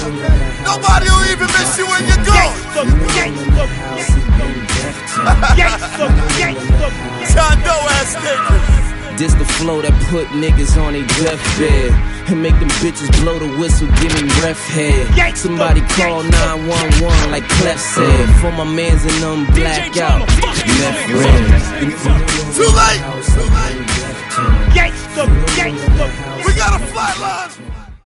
Nobody will even miss you when you're gone. John Doe ass niggas. This the flow that put niggas on their deathbed and make them bitches blow the whistle, give me breath head. Somebody call 911 like Clef said. For my mans and them black out.